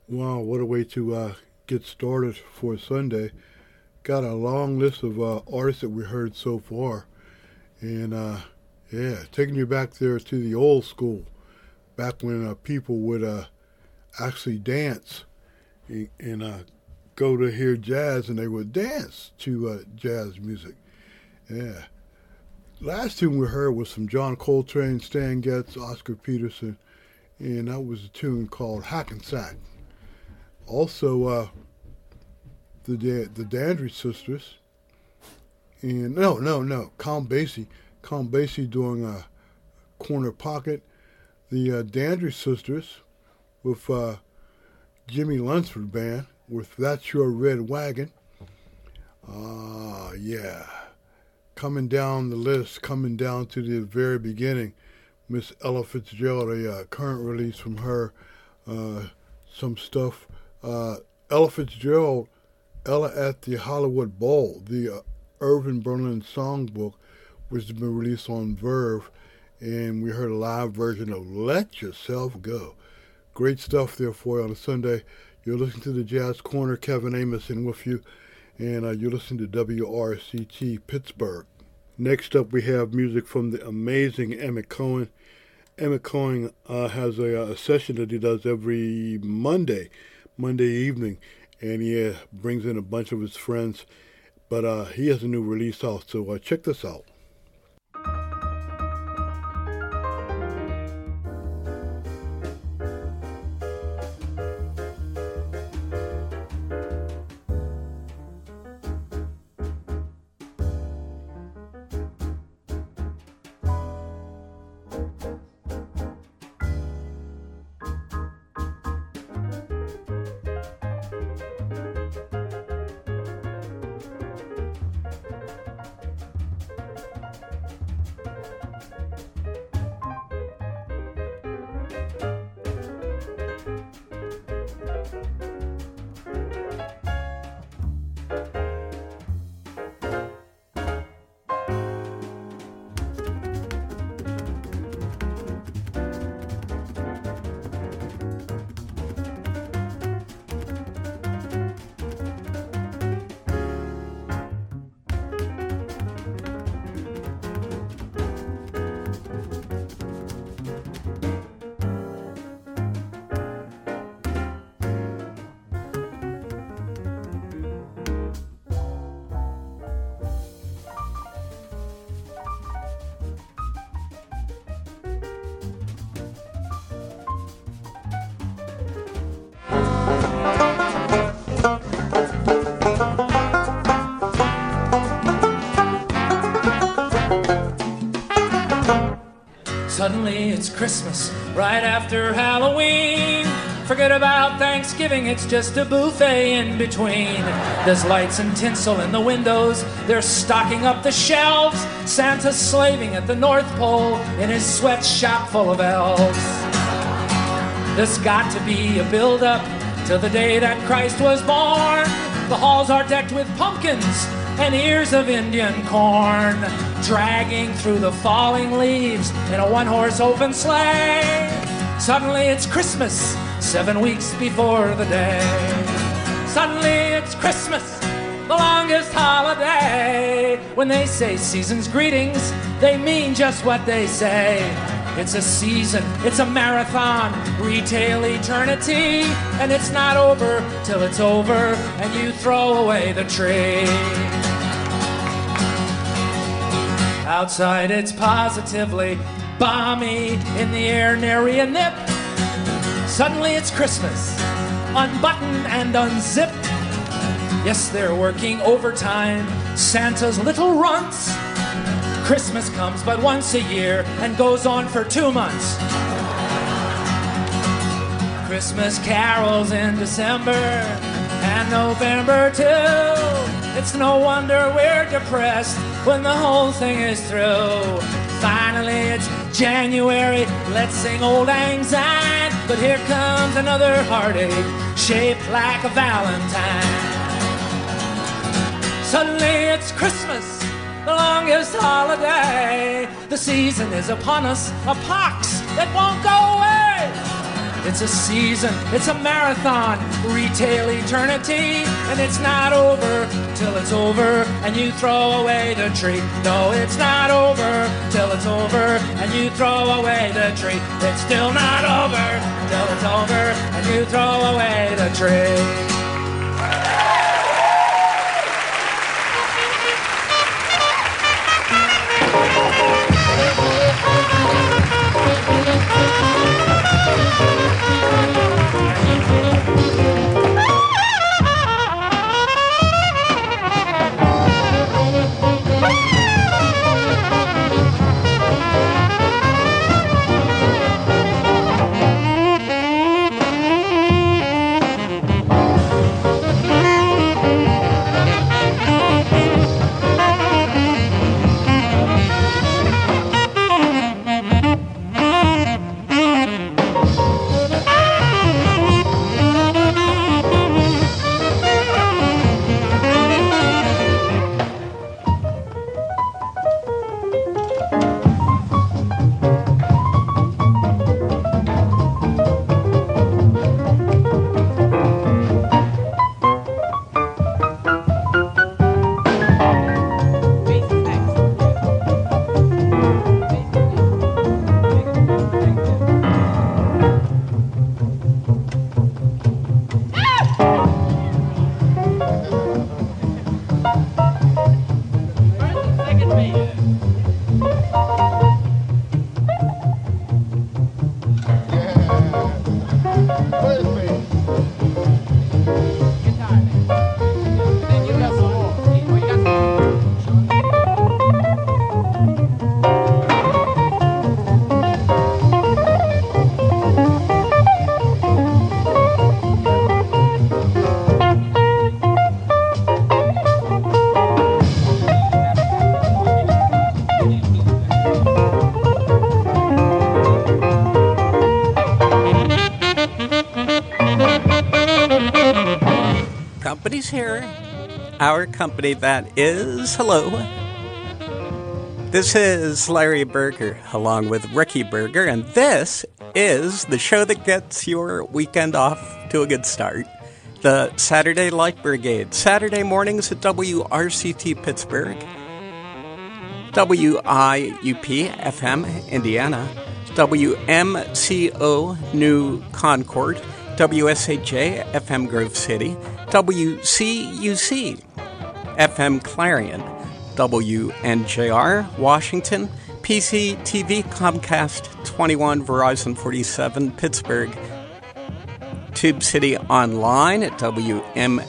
Wow, what a way to get started for Sunday. Got a long list of artists that we heard so far. And yeah, taking you back there to the old school, back when people would actually dance and go to hear jazz and they would dance to jazz music. Yeah. Last tune we heard was from John Coltrane, Stan Getz, Oscar Peterson, and that was a tune called Hackensack. Also, the Dandridge sisters, and no, Count Basie doing a corner pocket. The Dandridge sisters with Jimmy Lunsford band with That's Your Red Wagon. Yeah, coming down the list, coming down to the very beginning, Miss Ella Fitzgerald, a current release from her, some stuff. Ella Fitzgerald, Ella at the Hollywood Bowl, the Irving Berlin songbook, which has been released on Verve, and we heard a live version of Let Yourself Go. Great stuff there for you on a Sunday. You're listening to the Jazz Corner, Kevin Amos in with you, and you're listening to WRCT Pittsburgh. Next up, we have music from the amazing Emmett Cohen. Emmett Cohen has a session that he does every Monday evening, and he brings in a bunch of his friends, but he has a new release out, so check this out. Suddenly it's Christmas, right after Halloween. Forget about Thanksgiving, it's just a buffet in between. There's lights and tinsel in the windows, they're stocking up the shelves. Santa's slaving at the North Pole in his sweatshop full of elves. There's got to be a build-up to the day that Christ was born. The halls are decked with pumpkins and ears of Indian corn, dragging through the falling leaves in a one-horse open sleigh. Suddenly it's Christmas, 7 weeks before the day. Suddenly it's Christmas, the longest holiday. When they say season's greetings, they mean just what they say. It's a season, it's a marathon, retail eternity, and it's not over till it's over and you throw away the tree. Outside it's positively balmy, in the air nary a nip. Suddenly it's Christmas, unbutton and unzip. Yes, they're working overtime, Santa's little runts. Christmas comes but once a year and goes on for 2 months. Christmas carols in December and November too. It's no wonder we're depressed when the whole thing is through. Finally it's January, let's sing Old Lang Syne. But here comes another heartache shaped like a Valentine. Suddenly it's Christmas, the longest holiday. The season is upon us, a pox that won't go away. It's a season, it's a marathon, retail eternity, and it's not over till it's over and you throw away the tree. No, it's not over till it's over and you throw away the tree. It's still not over till it's over and you throw away the tree. Here, our company that is, hello, this is Larry Berger along with Ricky Berger, and this is the show that gets your weekend off to a good start, the Saturday Light Brigade, Saturday mornings at WRCT Pittsburgh, WIUP FM Indiana, WMCO New Concord, WSHA FM Grove City, WCUC FM Clarion, WNJR Washington, PCTV Comcast 21, Verizon 47 Pittsburgh, Tube City Online at WMCK.FM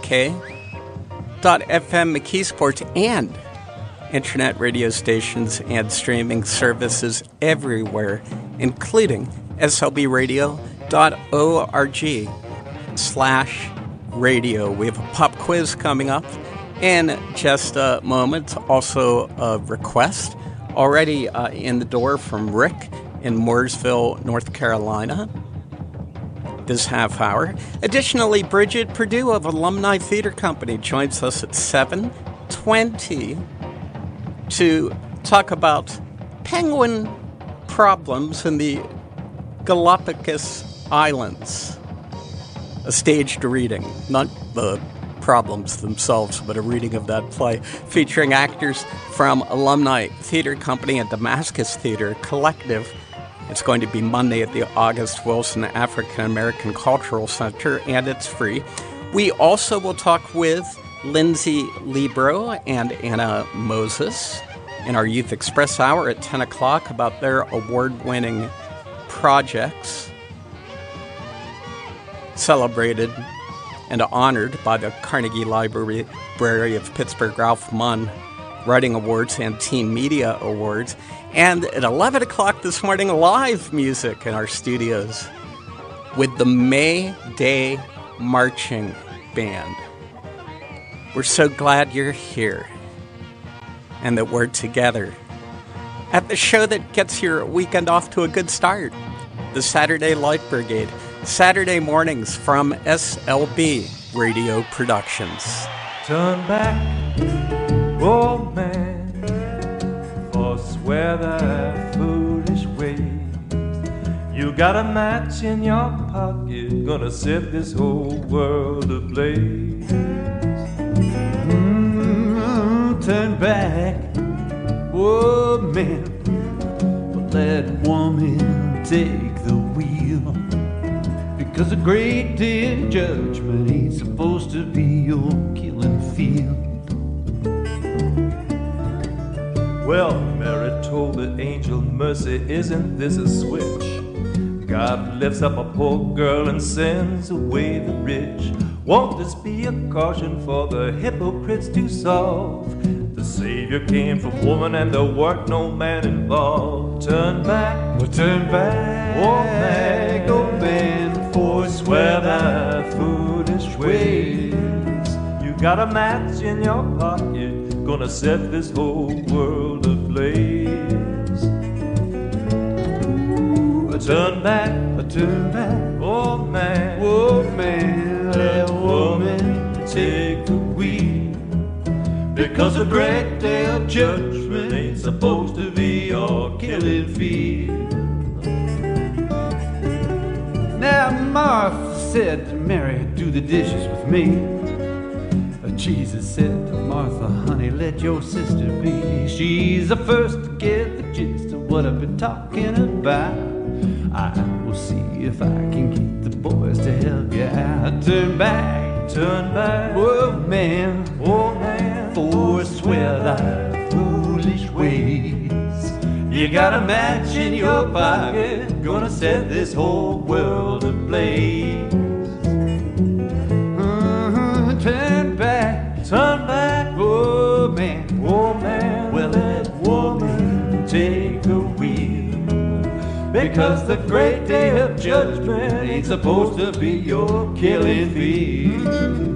McKeesports, and internet radio stations and streaming services everywhere, including slbradio. We have a pop quiz coming up in just a moment. Also a request already in the door from Rick in Mooresville, North Carolina, this half hour. Additionally, Bridget Perdue of Alumni Theater Company joins us at 7:20 to talk about penguin problems in the Galapagos Islands. A staged reading, not the problems themselves, but a reading of that play, featuring actors from Alumni Theater Company and Damascus Theater Collective. It's going to be Monday at the August Wilson African American Cultural Center, and it's free. We also will talk with Lindsay Libro and Anna Moses in our Youth Express Hour at 10 o'clock about their award-winning projects, celebrated and honored by the Carnegie Library of Pittsburgh Ralph Munn Writing Awards and Teen Media Awards. And at 11 o'clock this morning, live music in our studios with the May Day Marching Band. We're so glad you're here and that we're together at the show that gets your weekend off to a good start, the Saturday Light Brigade. Saturday mornings from SLB Radio Productions. Turn back, old man, forswear thy foolish way. You You got a match in your pocket, gonna set this whole world ablaze. Turn back, oh man, let woman take the wheel, because the great day of judgment ain't supposed to be your killing field. Well, Mary told the angel, mercy, isn't this a switch? God lifts up a poor girl and sends away the rich. Won't this be a caution for the hypocrites to solve? The Savior came from woman and there weren't no man involved. Turn back, oh man, forswear thy foolish ways. You got a match in your pocket, gonna set this whole world ablaze. Turn back, oh man, let woman take the wheel, because the great day of judgment ain't supposed to be your killing field. Now Martha said to Mary, do the dishes with me. Jesus said to Martha, honey, let your sister be. She's the first to get the gist of what I've been talking about. I will see if I can get the boys to help you out. Turn back, oh man, forswear thy foolish ways. You got a match in your pocket, gonna set this whole world ablaze. Turn back, oh man, well let woman take the wheel, because the great day of judgment ain't supposed to be your killing field.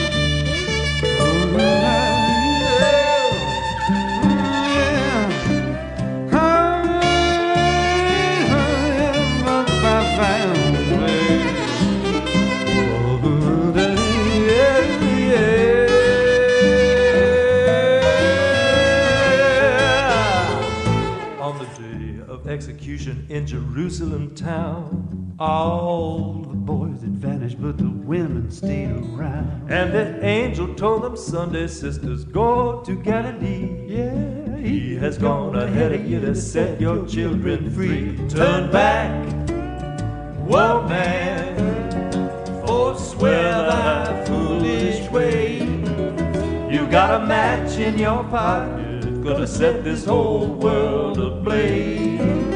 Execution in Jerusalem town, all the boys had vanished, but the women stayed around. And the angel told them, Sunday sisters, go to Galilee. Yeah, he has gone ahead of you to set your children free. Turn back, oh man, forswear thy foolish way. You got a match in your pocket, gonna set this whole world ablaze.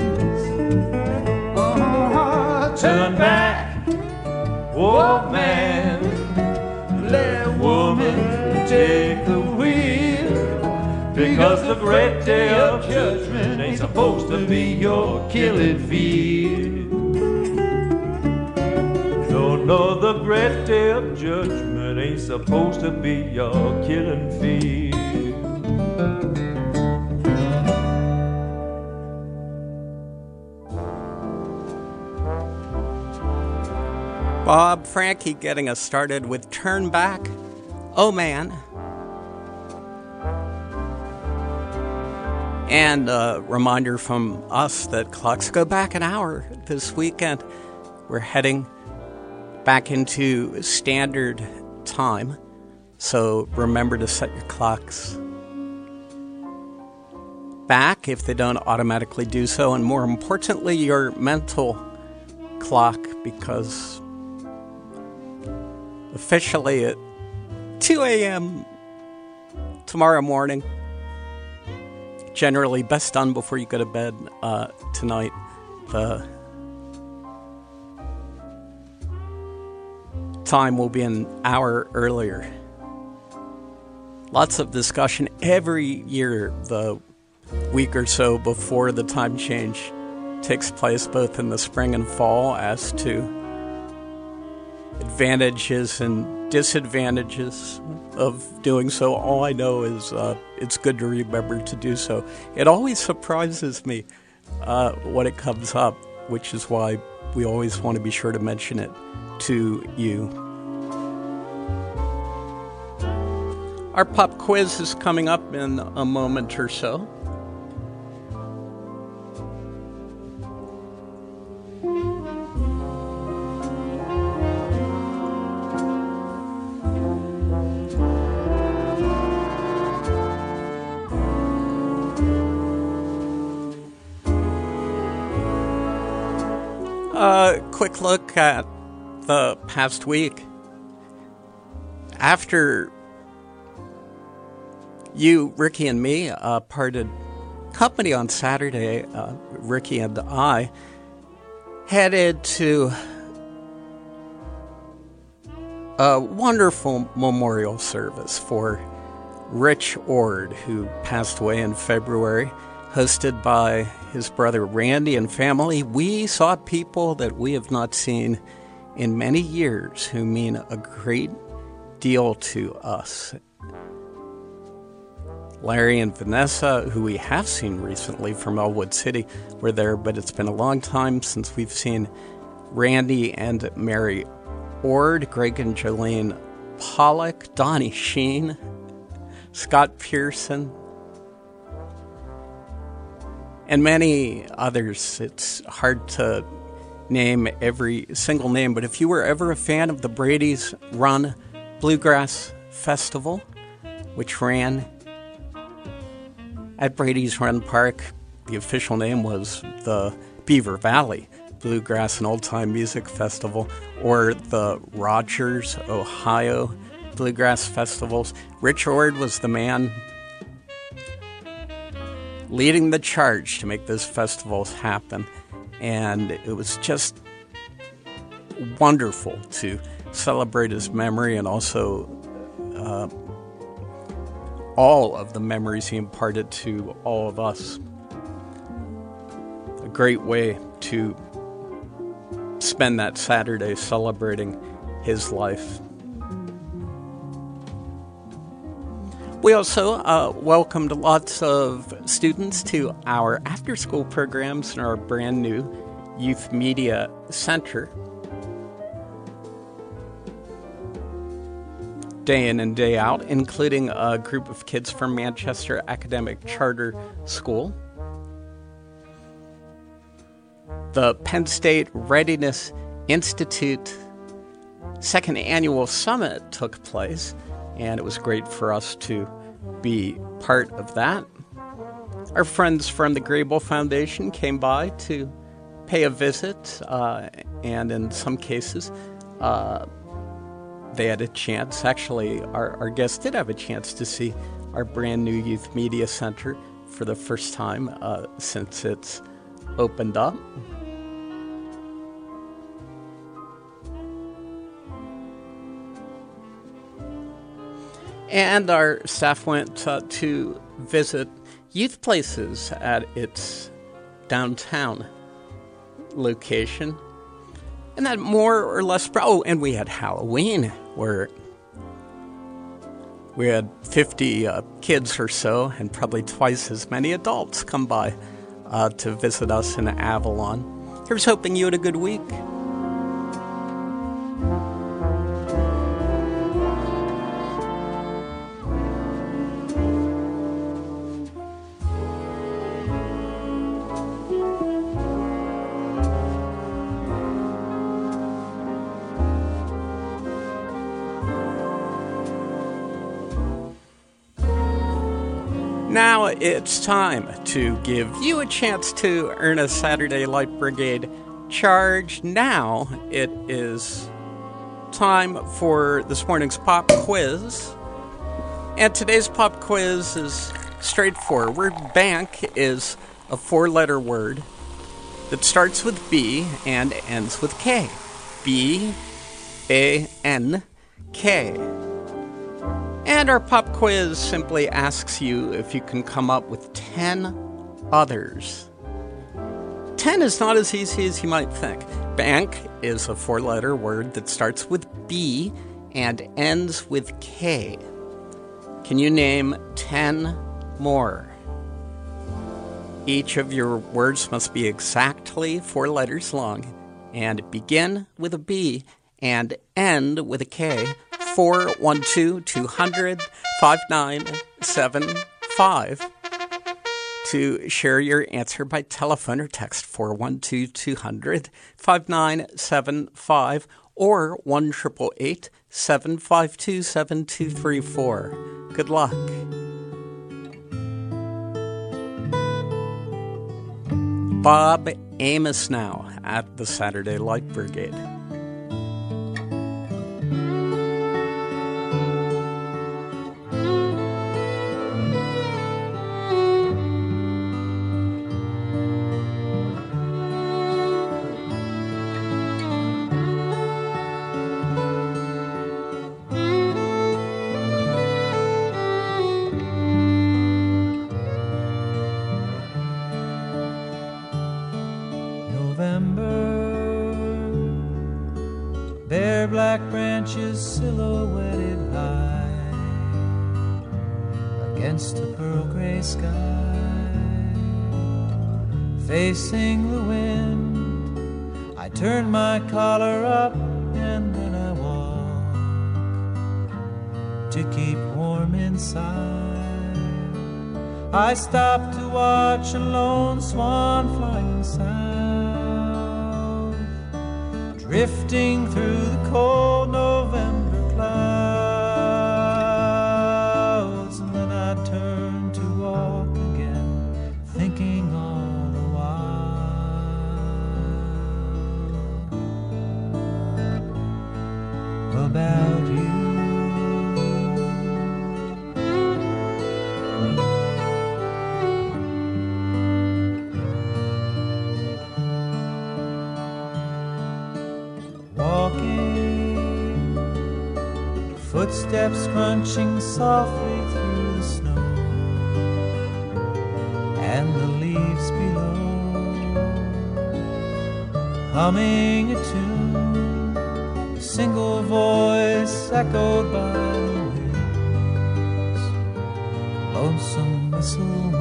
Turn back, oh man, let woman take the wheel, because the great day of judgment ain't supposed to be your killing field. No, the great day of judgment ain't supposed to be your killing field. Bob Frankie getting us started with Turn Back, Oh Man. And a reminder from us that clocks go back an hour this weekend. We're heading back into standard time, so remember to set your clocks back if they don't automatically do so, and more importantly, your mental clock, because officially at 2 a.m. tomorrow morning, generally best done before you go to bed tonight, the time will be an hour earlier. Lots of discussion every year, the week or so before the time change takes place, both in the spring and fall, as to advantages and disadvantages of doing so. All I know is it's good to remember to do so. It always surprises me when it comes up, which is why we always want to be sure to mention it to you. Our pop quiz is coming up in a moment or so. A quick look at the past week. After you, Ricky, and me parted company on Saturday, Ricky and I headed to a wonderful memorial service for Rich Ord, who passed away in February, hosted by his brother Randy and family. We saw people that we have not seen in many years who mean a great deal to us. Larry and Vanessa, who we have seen recently from Elwood City, were there, but it's been a long time since we've seen Randy and Mary Ord, Greg and Jolene Pollock, Donnie Sheen, Scott Pearson, and many others. It's hard to name every single name, but if you were ever a fan of the Brady's Run Bluegrass Festival, which ran at Brady's Run Park, the official name was the Beaver Valley Bluegrass and Old Time Music Festival, or the Rogers, Ohio Bluegrass Festivals, Rich Ord was the man leading the charge to make those festivals happen. And it was just wonderful to celebrate his memory and also all of the memories he imparted to all of us. A great way to spend that Saturday celebrating his life. We also welcomed lots of students to our after-school programs in our brand new Youth Media Center. Day in and day out, including a group of kids from Manchester Academic Charter School. The Penn State Readiness Institute second annual summit took place, and it was great for us to be part of that. Our friends from the Grable Foundation came by to pay a visit, and in some cases, they had a chance. Actually, our guests did have a chance to see our brand new Youth Media Center for the first time since it's opened up. And our staff went to visit Youth Places at its downtown location. And that more or less... and we had Halloween, where we had 50 kids or so, and probably twice as many adults come by to visit us in Avalon. Here's hoping you had a good week. Now it's time to give you a chance to earn a Saturday Light Brigade charge. Now it is time for this morning's pop quiz. And today's pop quiz is straightforward. Word bank is a four-letter word that starts with B and ends with K. B-A-N-K. And our pop quiz simply asks you if you can come up with 10 others. 10 is not as easy as you might think. Bank is a four-letter word that starts with B and ends with K. Can you name 10 more? Each of your words must be exactly 4 letters long and begin with a B and end with a K. 412-200-5975 to share your answer by telephone or text 412-200-5975 or 1-888-752-7234. Good luck. Bob Amos now at the Saturday Light Brigade. Silhouetted high against a pearl gray sky, facing the wind, I turn my collar up and then I walk to keep warm inside. I stop to watch a lone swan flying south, drifting through the cold November clouds, and then I turn to walk again, thinking all the while about you. Footsteps crunching softly through the snow, and the leaves below humming a tune, a single voice echoed by the winds, lonesome whistle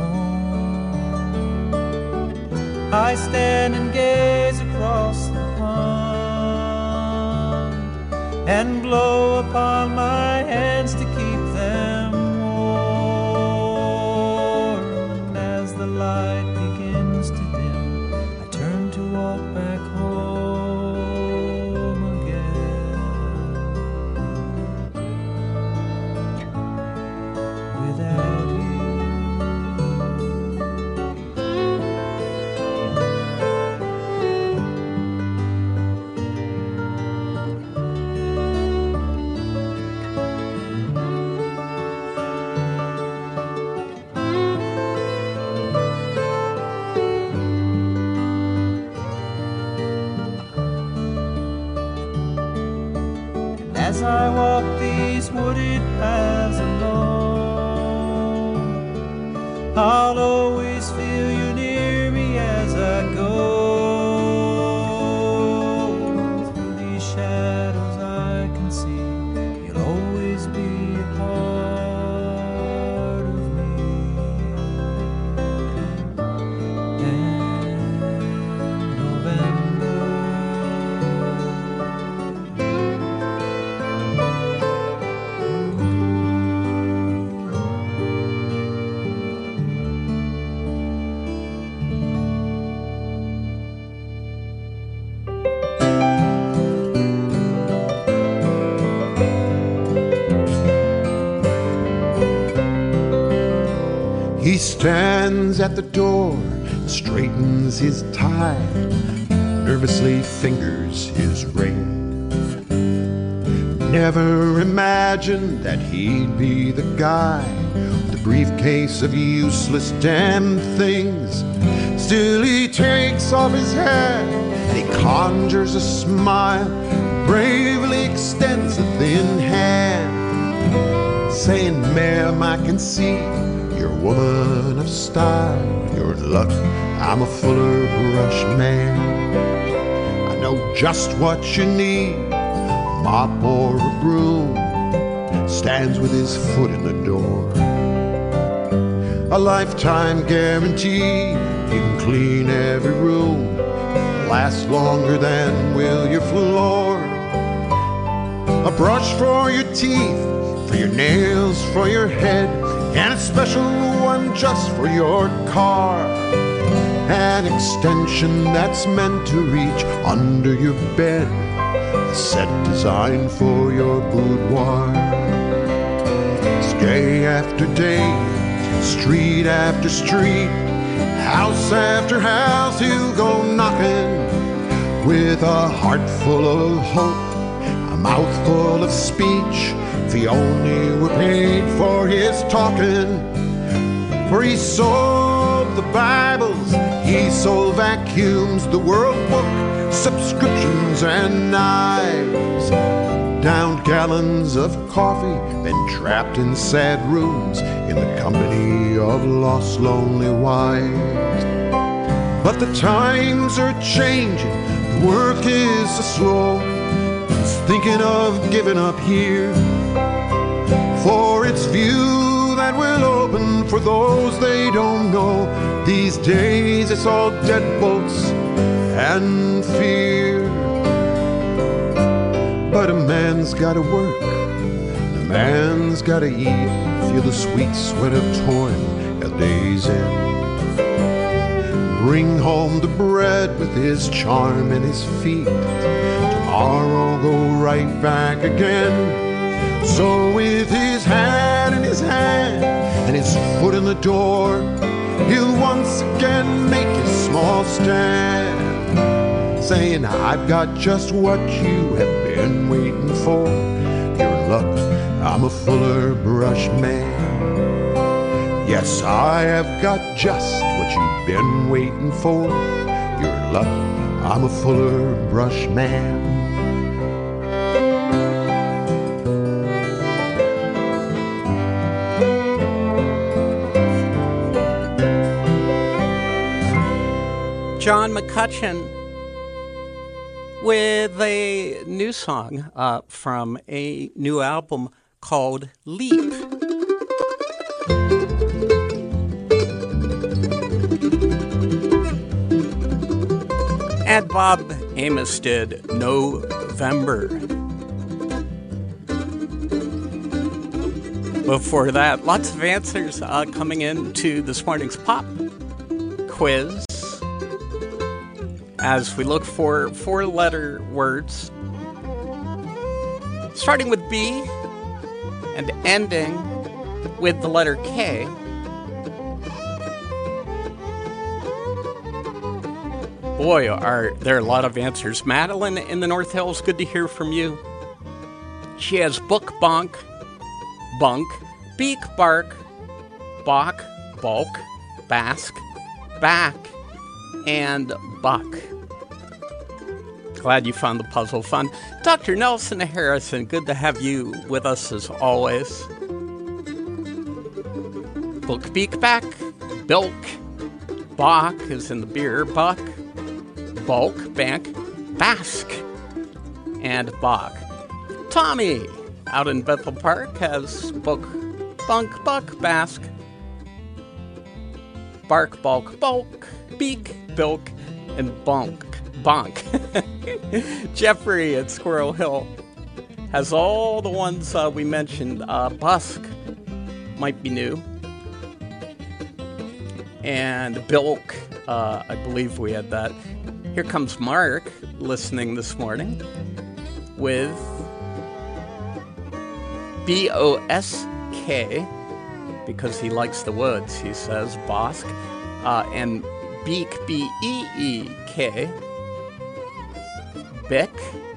moan. I stand and gaze across the pond and blow upon my hands to keep them warm. And as the light begins to dim, I turn to walk back home again without you. As I walk these wooded paths alone, I'll always feel you near me as I go. Through these shadows I can see you'll always be a part of me. And November, He stands at the door, straightens his tie, nervously fingers his ring. Never imagined that he'd be the guy with the briefcase of useless damn things. Still he takes off his hat and he conjures a smile, bravely extends a thin hand, saying, "Ma'am, I can see you're a woman of style. You're in luck, I'm a fuller brush man. I know just what you need, a mop or a broom." Stands with his foot in the door. A lifetime guarantee, you can clean every room, lasts longer than will your floor. A brush for your teeth, for your nails, for your head, and a special one just for your car. An extension that's meant to reach under your bed, a set designed for your boudoir. It's day after day, street after street, House after house he'll go knocking, with a heart full of hope, a mouth full of speech. If he only were paid for his talking. For he sold the Bibles, he sold vacuums, the World Book, subscriptions and knives. Downed gallons of coffee, been trapped in sad rooms in the company of lost lonely wives. But the times are changing, the work is so slow. He's thinking of giving up here, for it's view that will open for those they don't know. These days it's all deadbolts and fear. But a man's gotta work, and a man's gotta eat, feel the sweet sweat of toil at day's end. Bring home the bread with his charm in his feet, tomorrow go right back again. So with his hat in his hand and his foot in the door, he'll once again make his small stand, saying, I've got just what you have been waiting for. Your luck, I'm a fuller brush man. Yes, I have got just what you've been waiting for. Your luck, I'm a fuller brush man. John McCutcheon with a new song from a new album called Leap. And Bob Amos did November. Before that, lots of answers coming into this morning's pop quiz as we look for four-letter words starting with B and ending with the letter K. Boy, are there a lot of answers. Madeline in the North Hills, good to hear from you. She has book, bonk, bunk, beak, bark, bok, bulk, bask, back, and buck. Glad you found the puzzle fun. Dr. Nelson Harrison, good to have you with us as always. Book, beak, back, bilk, bok is in the beer, buck, bulk, bank, bask, and bok. Tommy out in Bethel Park has book, bunk, buck, bask, bark, bulk, bulk, beak, bilk, and bonk. Jeffrey at Squirrel Hill has all the ones we mentioned. Busk might be new. And bilk, I believe we had that. Here comes Mark listening this morning with B-O-S-K, because he likes the woods, he says, Bosk, and beak, B-E-E-K, Bick,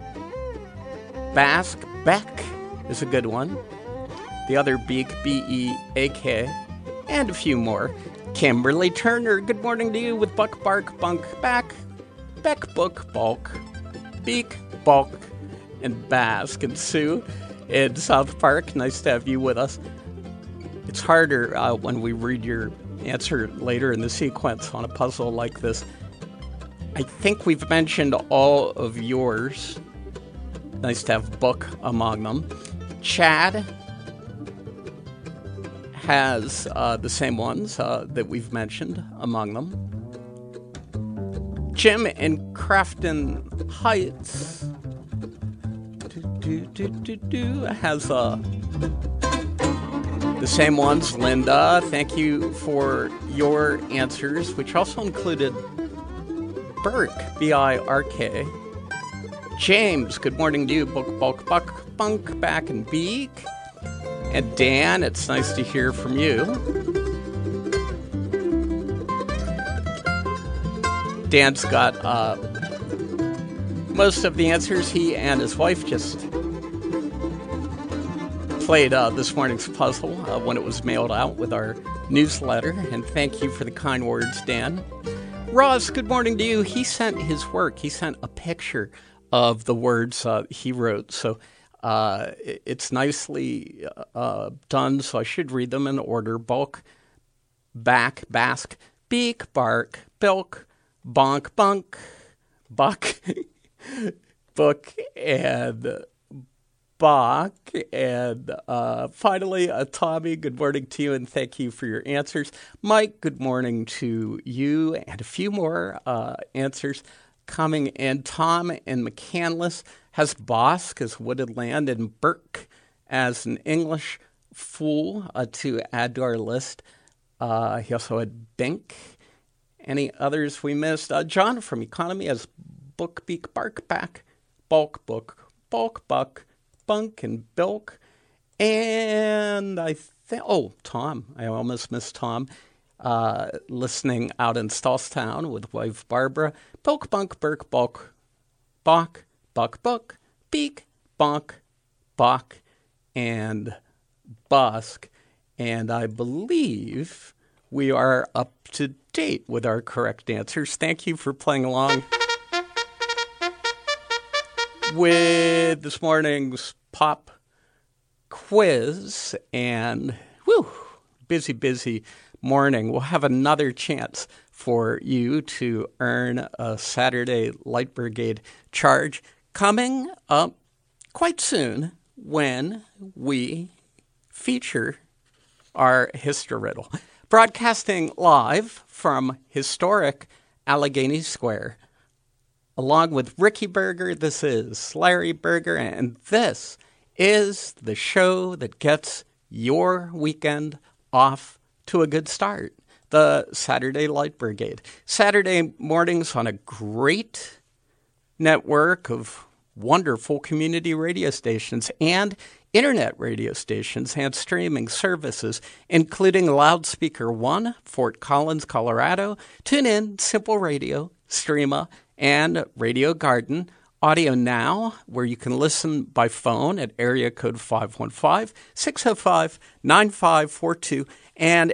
Bask, Beck is a good one. The other beak, B-E-A-K, and a few more. Kimberly Turner, good morning to you with buck, bark, bunk, back, beck, book, bulk, beak, bulk, and bask. And Sue in South Park, nice to have you with us. It's harder when we read your answer later in the sequence on a puzzle like this. I think we've mentioned all of yours. Nice to have book among them. Chad has the same ones that we've mentioned among them. Jim in Crafton Heights has the same ones. Linda, thank you for your answers, which also included Burke, B-I-R-K. James, good morning to you. Book, bulk, buck, bunk, back, and beak. And Dan, it's nice to hear from you. Dan's got most of the answers. He and his wife just played this morning's puzzle when it was mailed out with our newsletter, and thank you for the kind words, Dan. Ross, good morning to you. He sent his work. He sent a picture of the words he wrote, so it's nicely done, so I should read them in order. Bulk, back, bask, beak, bark, bilk, bonk, bunk, buck, book, and Bach. And finally, Tommy, good morning to you, and thank you for your answers. Mike, good morning to you, and a few more answers coming in. Tom in McCandless has Bosque as wooded land and Burke as an English fool to add to our list. He also had Bink. Any others we missed? John from Economy has book, beak, bark, back, bulk, book, bulk, buck, bunk, and bilk. And I think, Tom. I almost missed Tom. Listening out in Stallstown with wife Barbara. Bilk, bunk, burk, bulk, bok, buck, buck, beak, bonk, bok, and busk. And I believe we are up to date with our correct answers. Thank you for playing along with this morning's pop quiz. And busy morning. We'll have another chance for you to earn a Saturday Light Brigade charge coming up quite soon when we feature our History Riddle. Broadcasting live from historic Allegheny Square. Along with Ricky Berger, this is Larry Berger, and this is the show that gets your weekend off to a good start. The Saturday Light Brigade. Saturday mornings on a great network of wonderful community radio stations and internet radio stations and streaming services, including Loudspeaker One, Fort Collins, Colorado, TuneIn, Simple Radio, Streama, and Radio Garden. Audio Now, where you can listen by phone at area code 515-605-9542 and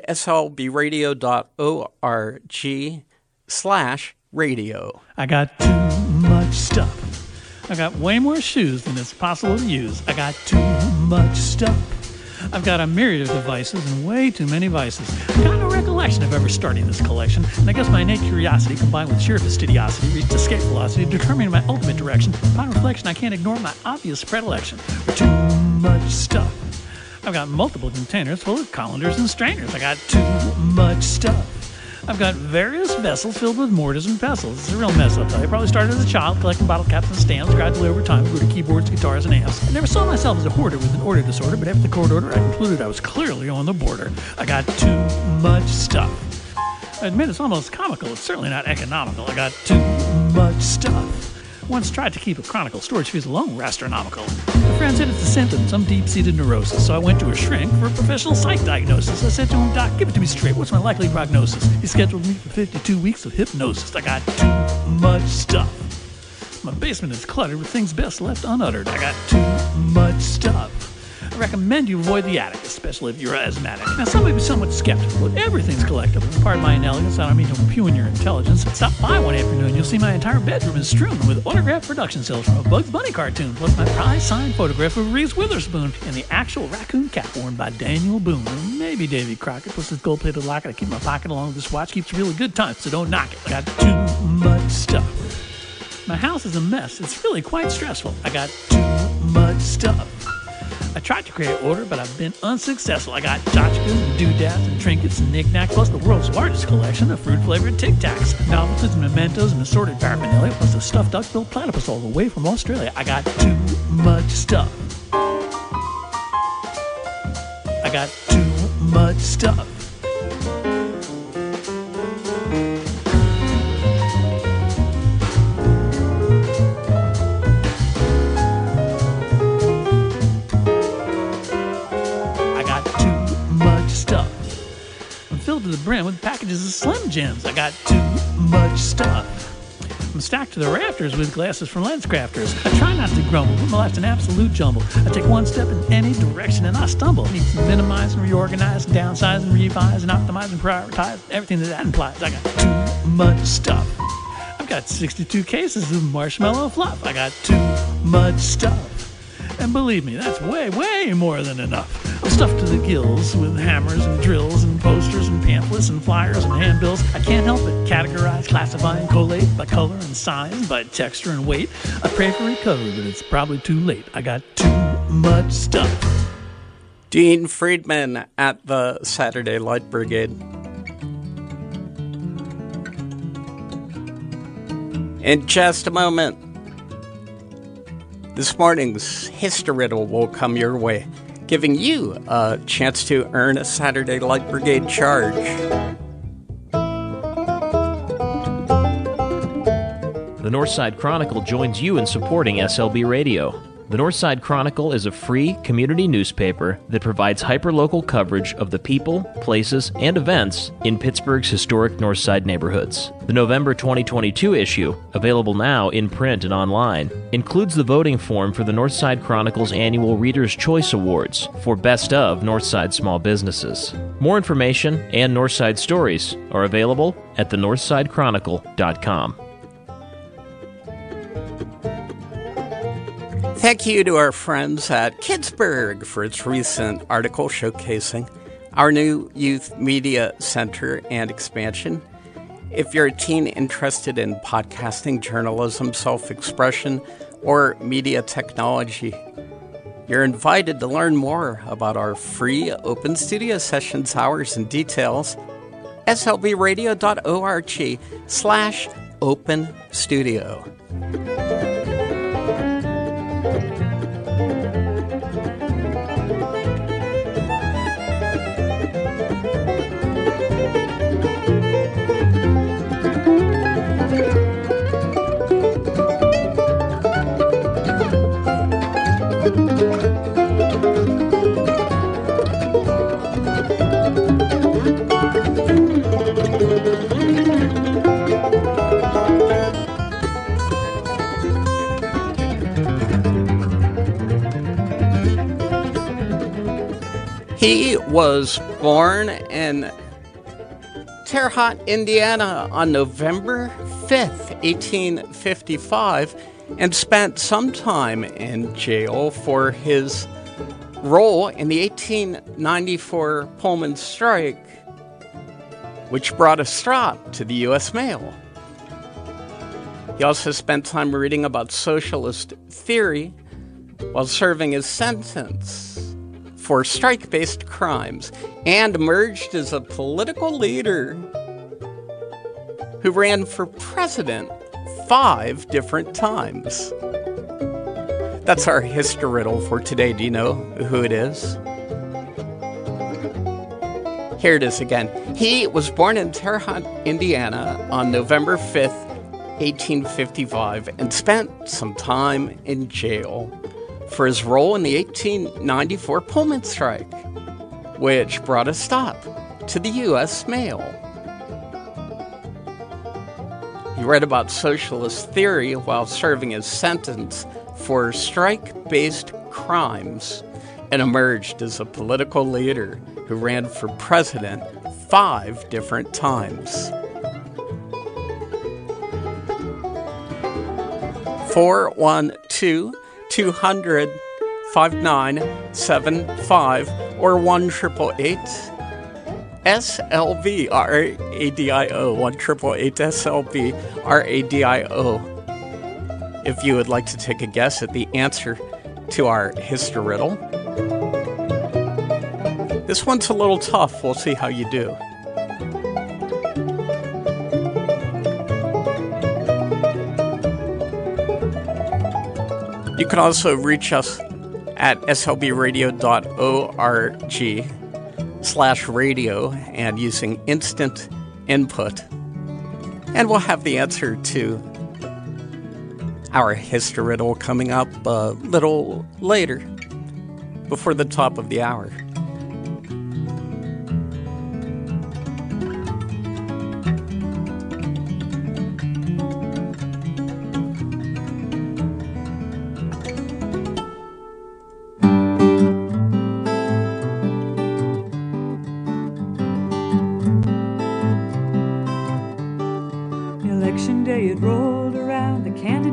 slbradio.org/radio. I got too much stuff. I got way more shoes than it's possible to use. I got too much stuff. I've got a myriad of devices and way too many vices. I've got no recollection of ever starting this collection, and I guess my innate curiosity combined with sheer fastidiosity reached escape velocity, determining my ultimate direction. Upon reflection, I can't ignore my obvious predilection for too much stuff. I've got multiple containers full of colanders and strainers. I got too much stuff. I've got various vessels filled with mortars and pestles. It's a real mess, I'll tell you. I probably started as a child collecting bottle caps and stamps. Gradually over time, grew to keyboards, guitars, and amps. I never saw myself as a hoarder with an order disorder, but after the court order, I concluded I was clearly on the border. I got too much stuff. I admit it's almost comical. It's certainly not economical. I got too much stuff. Once tried to keep a chronicle. Storage fees alone were astronomical. My friend said it's a symptom of some deep-seated neurosis, so I went to a shrink for a professional psych diagnosis. I said to him, "Doc, give it to me straight. What's my likely prognosis?" He scheduled me for 52 weeks of hypnosis. I got too much stuff. My basement is cluttered with things best left unuttered. I got too much stuff. I recommend you avoid the attic, especially if you're asthmatic. Now, some may be somewhat skeptical, but everything's collectible. Pardon my inelegance, I don't mean to impugn your intelligence. Stop by one afternoon, you'll see my entire bedroom is strewn with autographed production cells from a Bugs Bunny cartoon, plus my prize signed photograph of Reese Witherspoon and the actual raccoon cap worn by Daniel Boone. Or maybe Davy Crockett, plus this gold-plated locket I keep in my pocket along with this watch keeps a really good time, so don't knock it. I got too much stuff. My house is a mess. It's really quite stressful. I got too much stuff. I tried to create order, but I've been unsuccessful. I got tchotchkes and doodads and trinkets and knickknacks, plus the world's largest collection of fruit-flavored Tic Tacs, novelties and mementos and assorted paraphernalia, plus a stuffed duck-billed platypus all the way from Australia. I got too much stuff. I got too much stuff. Filled to the brim with packages of Slim Jims. I got too much stuff. stacked to the rafters with glasses from lens crafters. I try not to grumble, but my life's an absolute jumble. I take one step in any direction and I stumble. I need to minimize and reorganize, and downsize and revise and optimize and prioritize everything that implies. I got too much stuff. I've got 62 cases of marshmallow fluff. I got too much stuff. And believe me, that's way, way more than enough. I'm stuffed to the gills with hammers and drills and posters and pamphlets and flyers and handbills. I can't help it. Categorize, classify, and collate by color and size, by texture and weight. I pray for recovery, but it's probably too late. I got too much stuff. Dean Friedman at the Saturday Light Brigade. In just a moment, this morning's History Riddle will come your way, giving you a chance to earn a Saturday Light Brigade charge. The Northside Chronicle joins you in supporting SLB Radio. The Northside Chronicle is a free community newspaper that provides hyperlocal coverage of the people, places, and events in Pittsburgh's historic Northside neighborhoods. The November 2022 issue, available now in print and online, includes the voting form for the Northside Chronicle's annual Reader's Choice Awards for Best of Northside Small Businesses. More information and Northside stories are available at thenorthsidechronicle.com. Thank you to our friends at Kidsburg for its recent article showcasing our new youth media center and expansion. If you're a teen interested in podcasting, journalism, self-expression, or media technology, you're invited to learn more about our free open studio sessions, hours, and details. slbradio.org/open studio. He was born in Terre Haute, Indiana on November 5th, 1855, and spent some time in jail for his role in the 1894 Pullman strike, which brought a stop to the U.S. mail. He also spent time reading about socialist theory while serving his sentence for strike-based crimes, and emerged as a political leader who ran for president 5 different times. That's our history riddle for today. Do you know who it is? Here it is again. He was born in Terre Haute, Indiana on November 5th, 1855, and spent some time in jail for his role in the 1894 Pullman strike, which brought a stop to the U.S. mail. He read about socialist theory while serving his sentence for strike-based crimes and emerged as a political leader who ran for president 5 different times. 412-200-5975 or 1-888-SLB RADIO 1-888-SLB RADIO if you would like to take a guess at the answer to our history riddle. This one's a little tough. We'll see how you do. You can also reach us at slbradio.org/radio and using instant input. And we'll have the answer to our history riddle coming up a little later, before the top of the hour.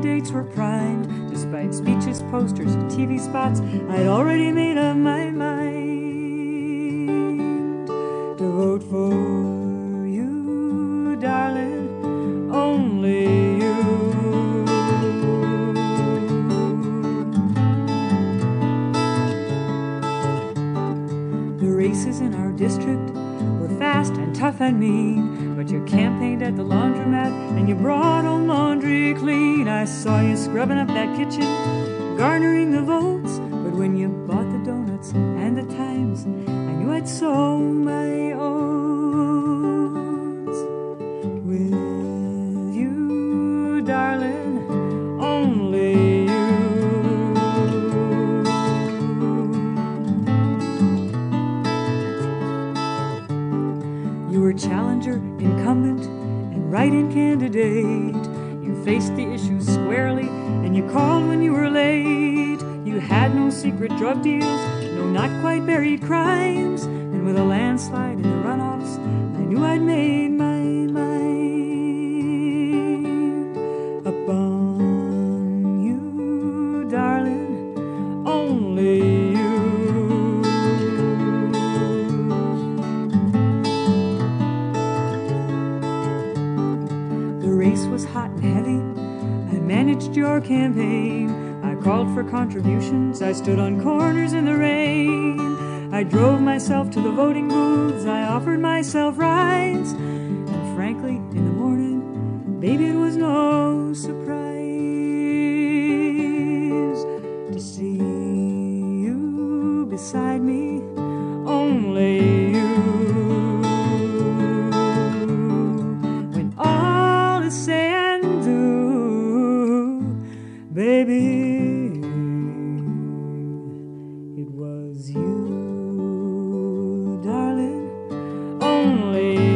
candidates were primed. Despite speeches, posters, and TV spots, I'd already made up my mind to vote for you, darling, only you. The races in our district were fast and tough and mean, but you campaigned at the laundromat and you brought home laundry clean. I saw you scrubbing up that kitchen, garnering the votes, but when you bought the donuts and the Times, I knew I'd sow my oats. With you, darling, only you. You were challenger, incumbent, and write-in candidate. You faced the issues squarely, and you called when you were late. You had no secret drug deals, no not quite buried crimes, and with a landslide in the runoffs, I knew I'd made my mind upon you, darling, only you. The race was hot and heavy. I managed your campaign. I called for contributions. I stood on corners in the rain. I drove myself to the voting booths. I offered myself rides. And frankly, in the morning, baby, it was no surprise to see you beside me, only you. When all is said and do, baby, it was you, darling, only you.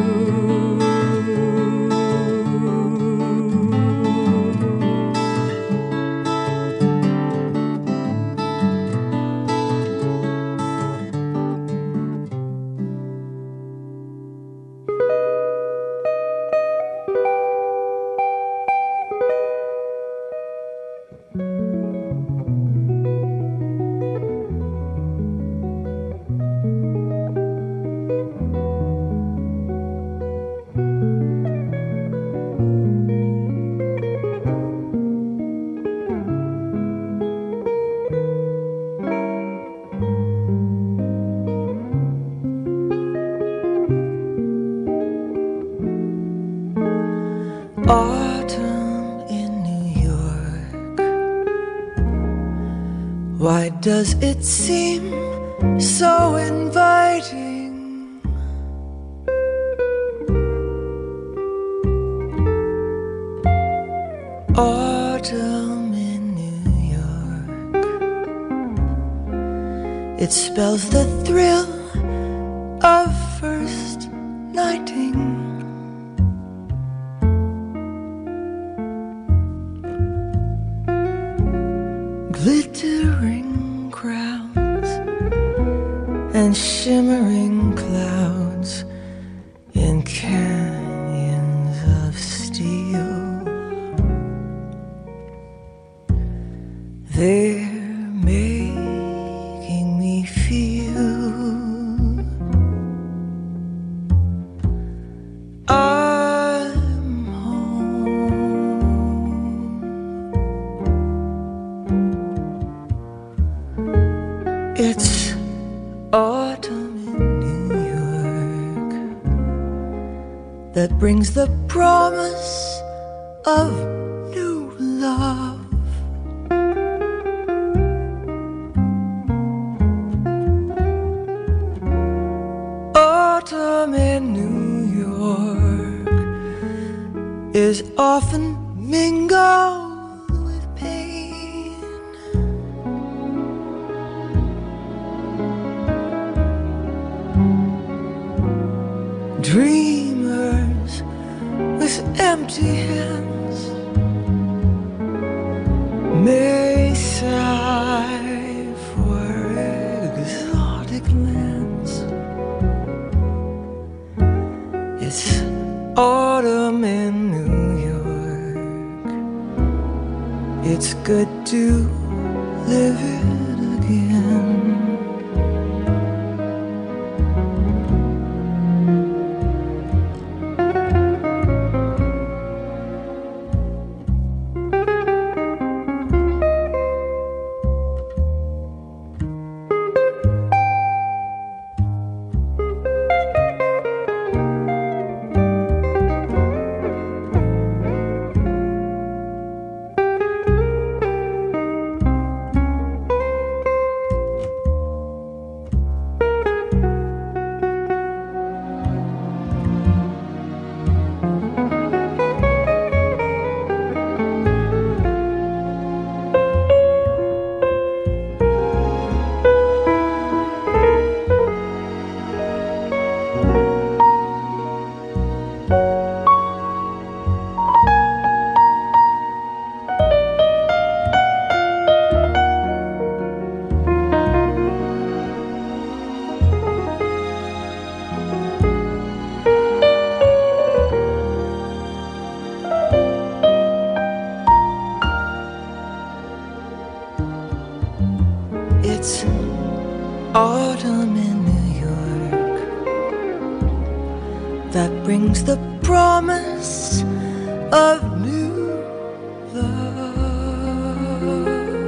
Autumn in New York, why does it seem so inviting? Autumn in New York, it spells the thrill of first nighting. Glittering crowds and shimmering clouds in canyons of steel. They're making me feel I'm home. It's autumn in New York that brings the promise of new love. Autumn in New York is often mingled with pain. Dreamers with empty hands may sigh for exotic lands. It's autumn in New York It's good to live it again. It's autumn in New York that brings the promise of new love.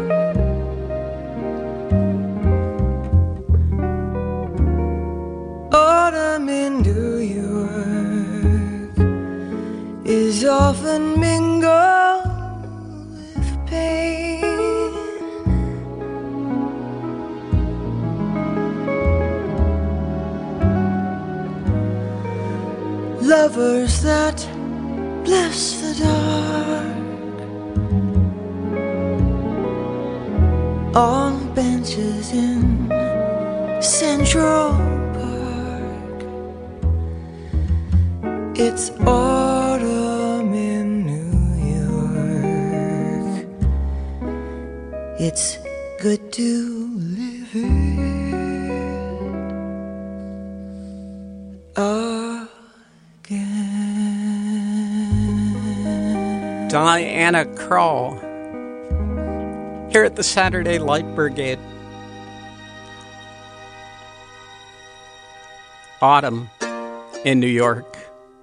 Autumn in New York is often mingled with pain. Lovers that bless the dark on benches in Central Park. It's autumn in New York. It's good to live it again. Diana Krall here at the Saturday Light Brigade. Autumn in New York.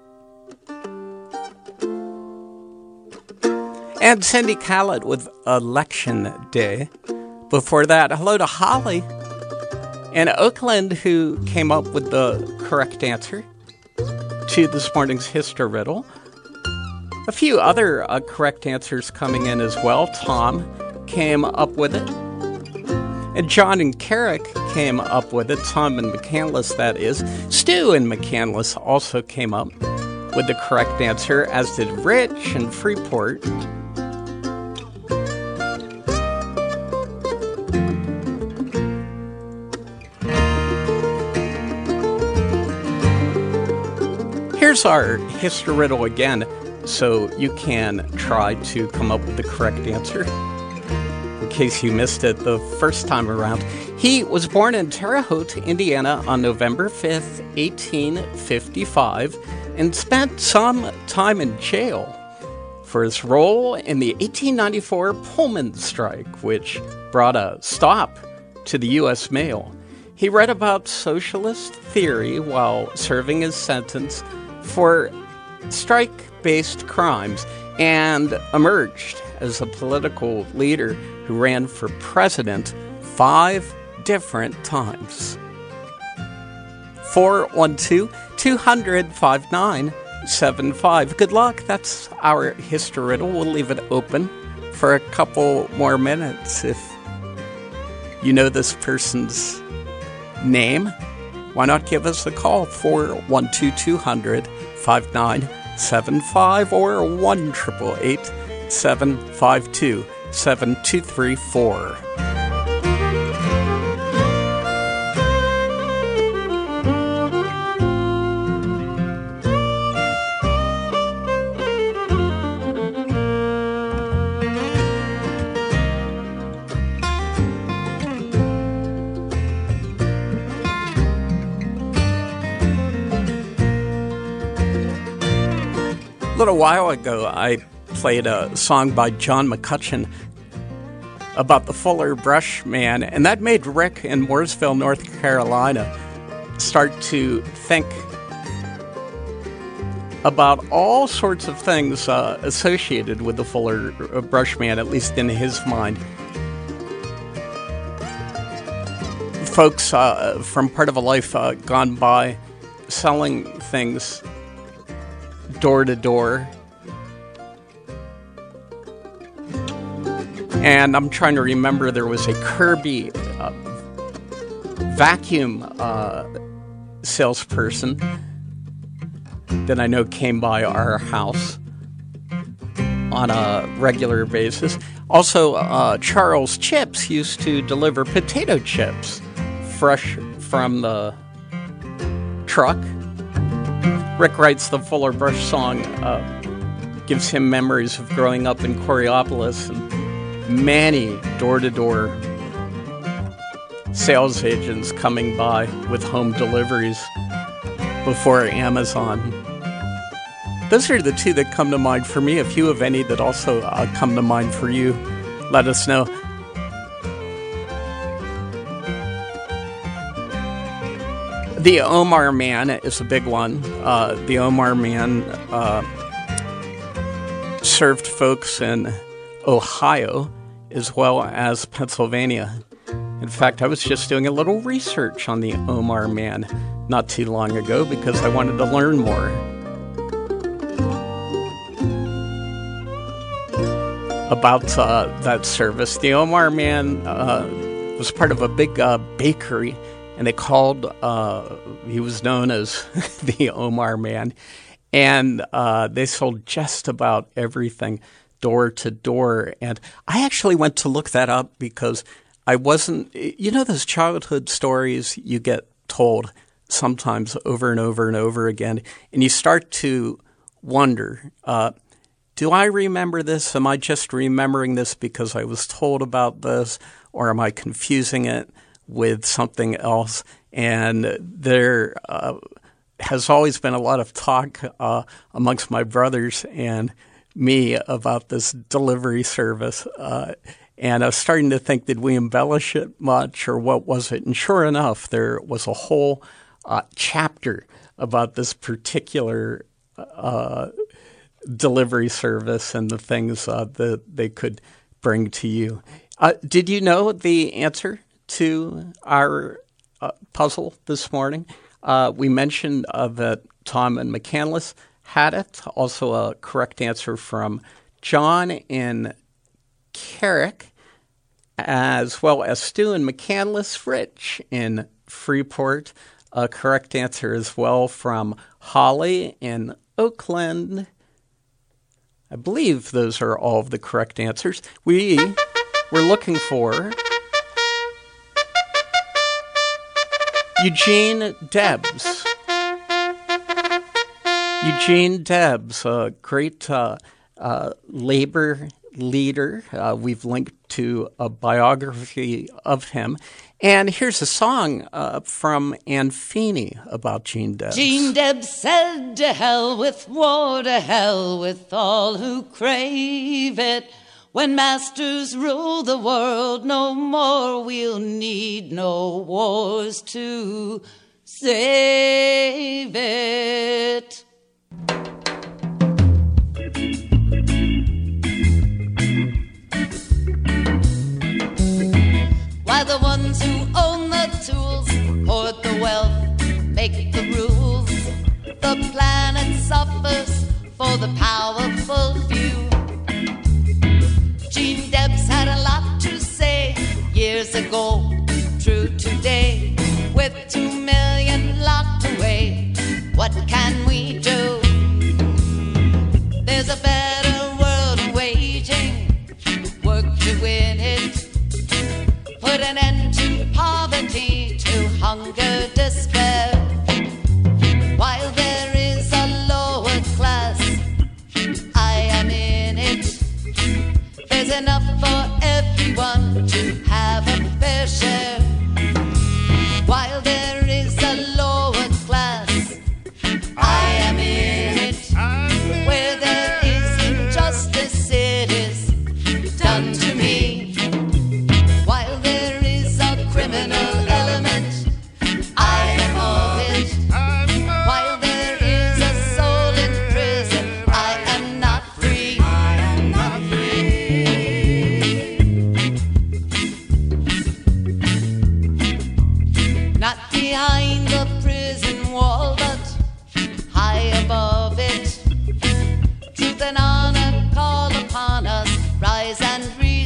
And Cindy Khaled with Election Day. Before that, hello to Holly in Oakland, who came up with the correct answer to this morning's History Riddle. A few other correct answers coming in as well. Tom came up with it. And John and Carrick came up with it. Tom and McCandless, that is. Stu and McCandless also came up with the correct answer, as did Rich and Freeport. Here's our History Riddle again, so you can try to come up with the correct answer, in case you missed it the first time around. He was born in Terre Haute, Indiana on November 5th, 1855, and spent some time in jail for his role in the 1894 Pullman strike, which brought a stop to the U.S. mail. He read about socialist theory while serving his sentence for strike-based crimes and emerged as a political leader who ran for president 5 different times. 412-200-5975. Good luck. That's our History Riddle. We'll leave it open for a couple more minutes. If you know this person's name, why not give us a call? 412-200-5975 or 1-888-752-7234. A little while ago, I played a song by John McCutcheon about the Fuller Brush Man, and that made Rick in Mooresville, North Carolina, start to think about all sorts of things associated with the Fuller Brush Man, at least in his mind. Folks from Part of a Life gone by selling things door to door. And I'm trying to remember, there was a Kirby vacuum salesperson that I know came by our house on a regular basis. Also, Charles Chips used to deliver potato chips fresh from the truck. Rick writes the Fuller Brush song, gives him memories of growing up in Coraopolis and many door-to-door sales agents coming by with home deliveries before Amazon. Those are the two that come to mind for me. If you have any that also come to mind for you, let us know. The Omar Man is a big one. The Omar Man served folks in Ohio as well as Pennsylvania. In fact, I was just doing a little research on the Omar Man not too long ago because I wanted to learn more about that service. The Omar Man was part of a big bakery, and they called, he was known as the Omar Man, and they sold just about everything door to door. And I actually went to look that up because I wasn't, you know, those childhood stories you get told sometimes over and over and over again, and you start to wonder, do I remember this? Am I just remembering this because I was told about this, or am I confusing it with something else? And there has always been a lot of talk amongst my brothers and me about this delivery service. And I was starting to think, did we embellish it much, or what was it? And sure enough, there was a whole chapter about this particular delivery service and the things that they could bring to you. Did you know the answer to our puzzle this morning? We mentioned that Tom and McCandless had it. Also a correct answer from John in Carrick, as well as Stu and McCandless, Rich in Freeport. A correct answer as well from Holly in Oakland. I believe those are all of the correct answers. We were looking for Eugene Debs. Eugene Debs, a great labor leader. We've linked to a biography of him. And here's a song from Ann Feeney about Gene Debs. Gene Debs said, to hell with war, to hell with all who crave it. When masters rule the world no more, we'll need no wars to save it. Why the ones who own the tools hoard the wealth, make the rules. The planet suffers for the powerful few. Gene Debs had a lot to say years ago, true today. With 2 million locked away, what can we do? There's a better world waging, work to win it. Put an end to poverty, to hunger, despair. While there is a lower class, I am in it. There's enough for everyone to have a fair share. While there is a lower class, I am in it. Where there is injustice,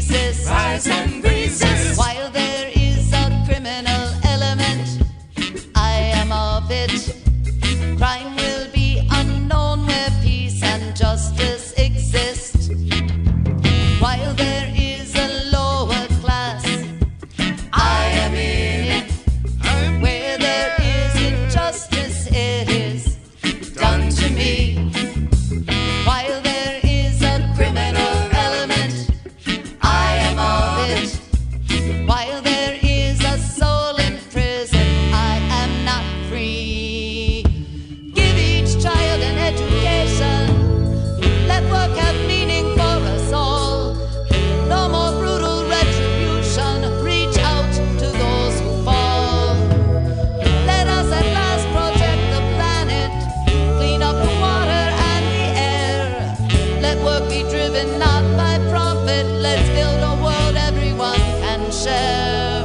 resist. Rise and resist. While there is a criminal element, I am of it. Crime will be unknown where peace and justice exist. While there is a lower class, I am in it. Where there is injustice, it is done to me. While there is a criminal element, I am of it. While there is a soul in prison, I am not free. Give each child an education. Let work have meaning for us all. No more brutal retribution. Reach out to those who fall. Let us at last protect the planet. Clean up the water and the air. Let work be driven not by profit. Let's build a world everyone can share.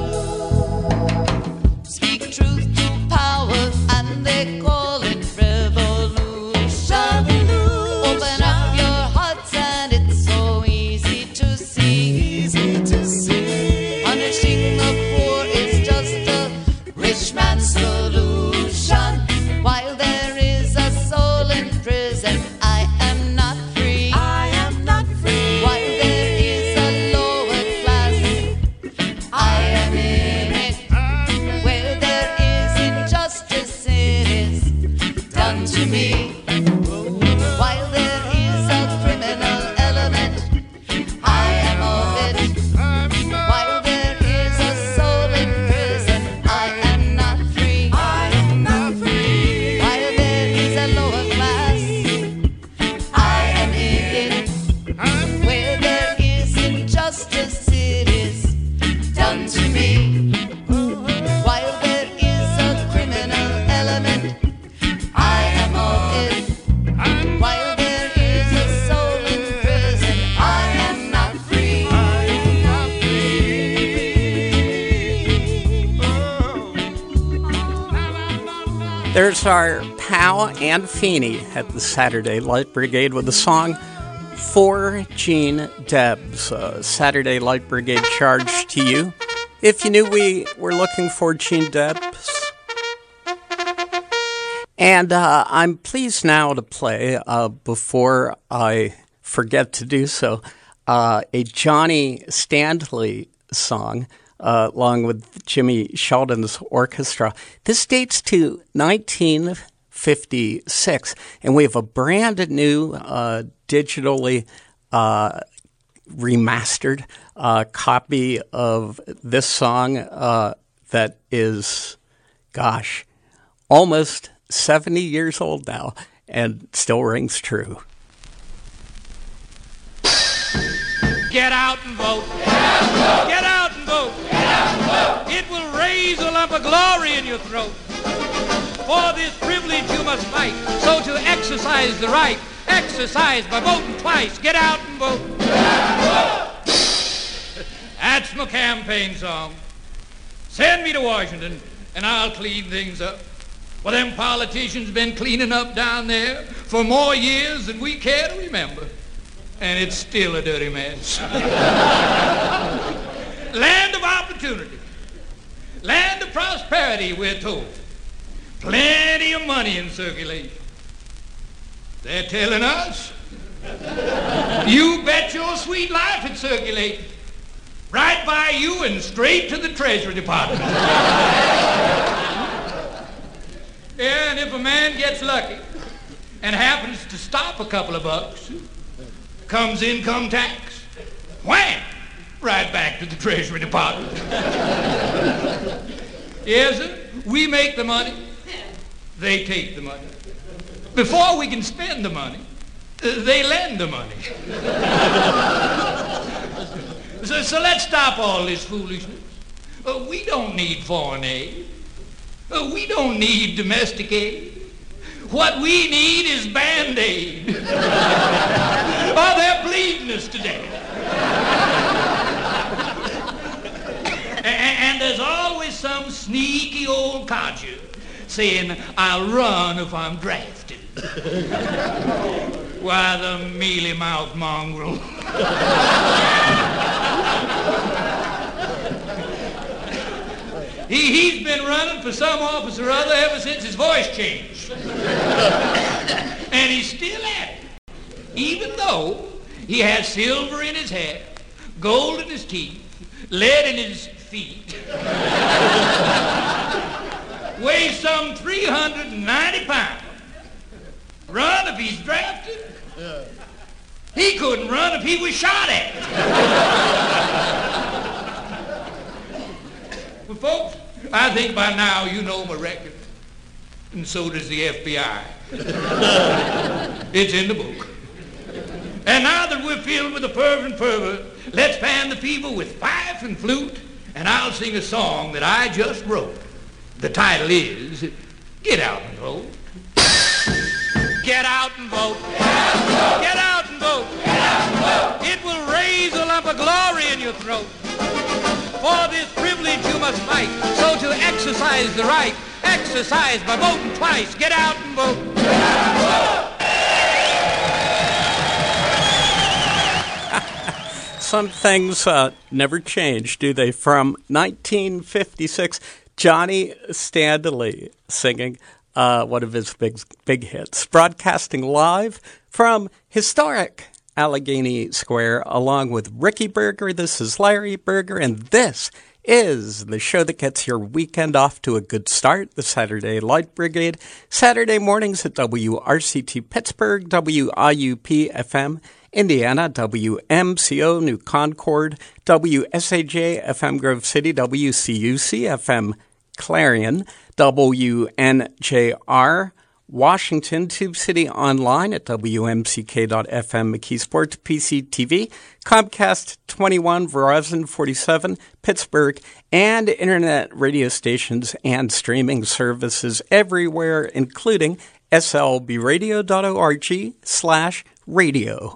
Speak truth to power and they call it revolution. Open up your hearts and it's so easy to see. Punishing the poor is just a rich man's solution. While there is a soul in prison, I am not free. I am not free. While there is a lower class, I am in it. Where there is injustice, it is done to me. While there is a criminal element, I am of it. While there is a soul in prison, I am not free. I am not free. While there is a lower class, I am in it. Where there is injustice, it is done to me. While there is a criminal element, I am of it. While there is a soul in prison, I am not free. I am not free. There's our pal Ann Feeney at the Saturday Light Brigade with a song for Gene Debs. Saturday Light Brigade charge to you. If you knew we were looking for Gene Debs. And I'm pleased now to play, before I forget to do so, a Johnny Standley song, along with Jimmy Sheldon's orchestra. This dates to 1956, and we have a brand new digitally remastered copy of this song that is, gosh, almost 70 years old now and still rings true. Get out and vote. Get out and vote. Get out and vote. It will raise a lump of glory in your throat. For this privilege you must fight. So to exercise the right, exercise by voting twice. Get out and vote. Get out and vote. That's my campaign song. Send me to Washington and I'll clean things up. Well, them politicians been cleaning up down there for more years than we care to remember. And it's still a dirty mess. Land of opportunity. Land of prosperity, we're told. Plenty of money in circulation. They're telling us, you bet your sweet life it's circulating. Right by you and straight to the Treasury Department. Yeah, and if a man gets lucky and happens to stop a couple of bucks, comes income tax, wham, right back to the Treasury Department. Yes, sir, we make the money, they take the money. Before we can spend the money, they lend the money. So let's stop all this foolishness. We don't need foreign aid. We don't need domestic aid. What we need is Band-Aid. Oh, they're bleeding us to death. And there's always some sneaky old codger saying, I'll run if I'm drafted. Why, the mealy-mouthed mongrel. been running for some office or other ever since his voice changed. And he's still at it. Even though he has silver in his hair, gold in his teeth, lead in his feet, weighs some 390 pounds. Run if he's drafted? He couldn't run if he was shot at. Well, folks, I think by now you know my record, and so does the FBI. It's in the book. And now that we're filled with a fervent fervor, let's fan the people with fife and flute, and I'll sing a song that I just wrote. The title is, Get Out and Vote. Get out and vote. Get out and vote. Get out and vote. It will raise a lump of glory in your throat. For this privilege you must fight, so to exercise the right, exercise by voting twice. Get out and vote. Get out and vote. Some things never change, do they? From 1956, Johnny Standley singing one of his big hits, broadcasting live from historic Allegheny Square, along with Ricky Berger. This is Larry Berger, and this is the show that gets your weekend off to a good start, the Saturday Light Brigade. Saturday mornings at WRCT Pittsburgh, WIUP-FM Indiana, WMCO New Concord, WSAJ-FM Grove City, WCUC-FM Clarion, WNJR Washington, Tube City Online at WMCK.FM, McKeesport, PCTV, Comcast 21, Verizon 47, Pittsburgh, and internet radio stations and streaming services everywhere, including slbradio.org/radio.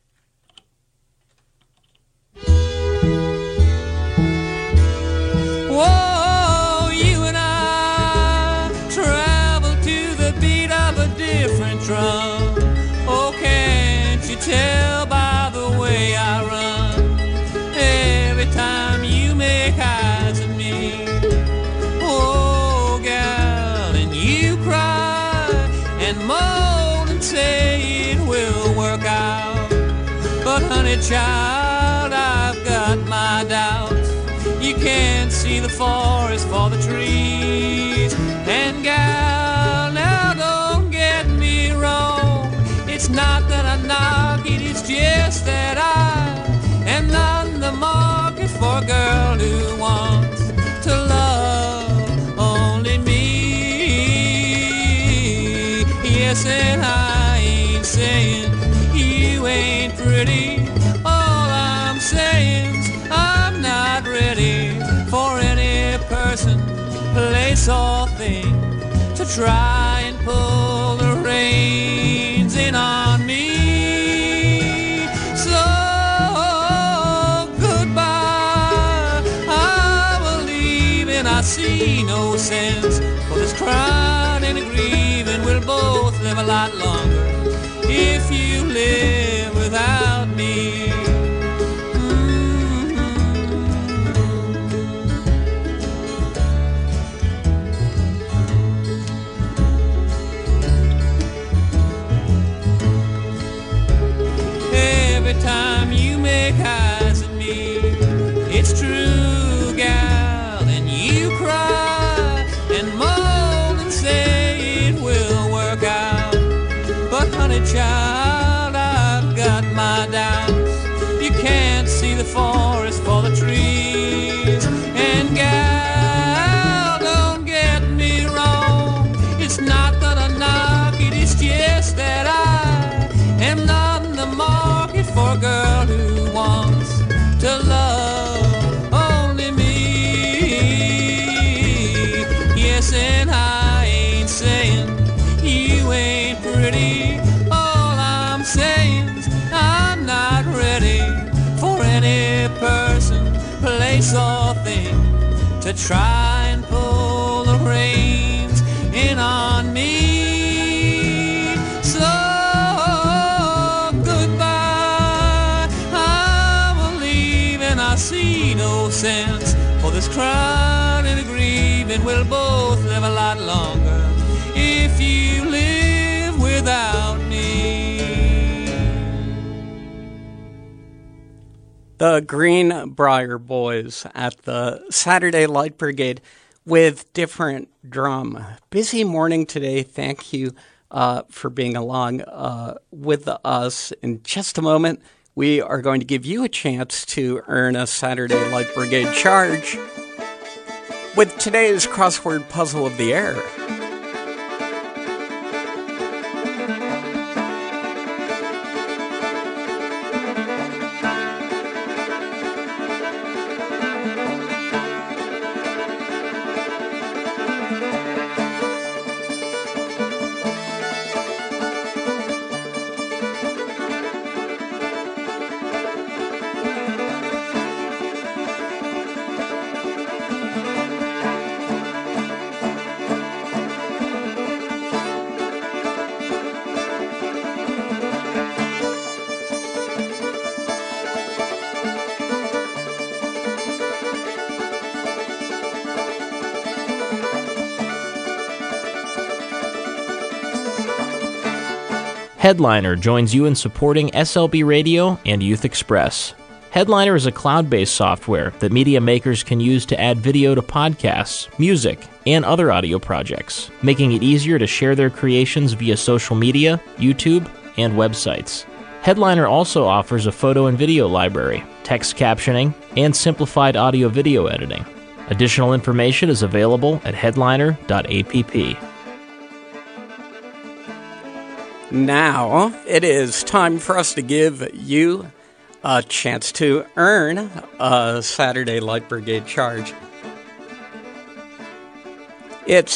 Whoa, you and I travel to the beat of a different drum. Oh, can't you tell by the way I run? Every time you make eyes at me, oh, gal, and you cry and moan and say it will work out. But honey child, I've got my doubts. You can't see the forest for the trees. And gal, now don't get me wrong, it's not that I knock it, it's just that I am not in the market for a girl who wants to love only me. Yes, and I ain't saying you ain't pretty. All I'm saying's I'm not ready for any person, place or thing to try and pull the reins in on me. So goodbye, I will leave, and I see no sense for this crying and grieving. We'll both live a lot longer if you live without me. Every time you make eyes at me, it's true, gal, and you cry and moan and say it will work out. But honey child, I've got my doubts. You can't see the forest for the trees. And gal, don't get me wrong, it's not that I knock it, it's just that I am not in the market for a girl who wants to love only me. Yes, and I ain't saying you ain't pretty. All I'm saying's I'm not ready for any person, place or thing to try and pull the reins in on me. So goodbye, I will leave, and I I see no sense for this crowded grieving. We'll both live a lot longer if you live without me. The Greenbrier Boys at the Saturday Light Brigade with different drum. Busy morning today. Thank you for being along with us. In just a moment, we are going to give you a chance to earn a Saturday Light Brigade charge with today's crossword puzzle of the air. Headliner joins you in supporting SLB Radio and Youth Express. Headliner is a cloud-based software that media makers can use to add video to podcasts, music, and other audio projects, making it easier to share their creations via social media, YouTube, and websites. Headliner also offers a photo and video library, text captioning, and simplified audio-video editing. Additional information is available at headliner.app. Now, it is time for us to give you a chance to earn a Saturday Light Brigade charge. It's